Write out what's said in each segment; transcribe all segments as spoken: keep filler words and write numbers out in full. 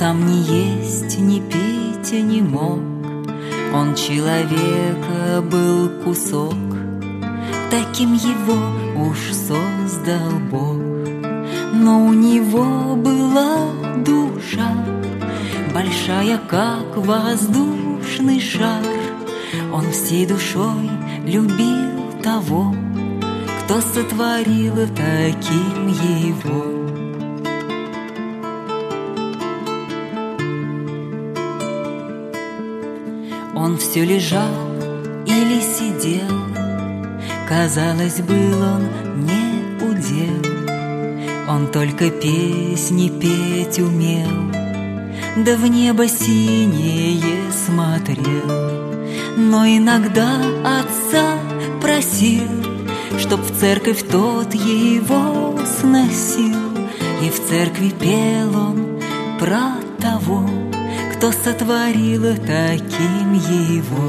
сам ни есть, ни пить не мог. Он человека был кусок, таким его уж создал Бог. Но у него была душа, большая, как воздушный шар. Он всей душой любил того, кто сотворил таким его. Он все лежал или сидел, казалось, был он не удел. Он только песни петь умел, да в небо синее смотрел. Но иногда отца просил, чтоб в церковь тот его сносил. И в церкви пел он про того, кто сотворил таким его.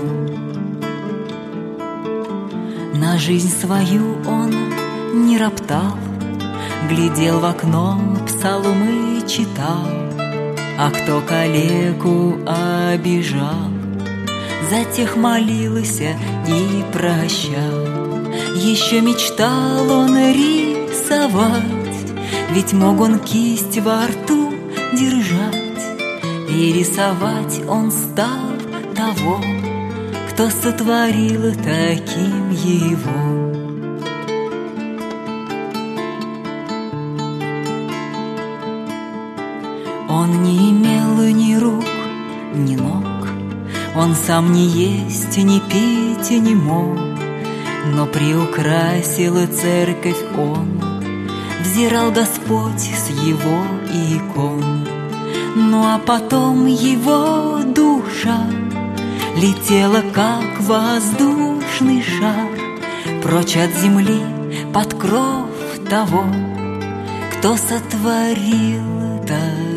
На жизнь свою он не роптал, глядел в окно, псалмы читал. А кто калеку обижал, за тех молился и прощал. Еще мечтал он рисовать, ведь мог он кисть во рту держать. И рисовать он стал того, кто сотворил таким его. Он не имел ни рук, ни ног, он сам ни есть, ни пить не мог. Но приукрасил церковь он, взирал Господь с его икон. Ну а потом его душа летела, как воздушный шар, прочь от земли под кров того, кто сотворил так.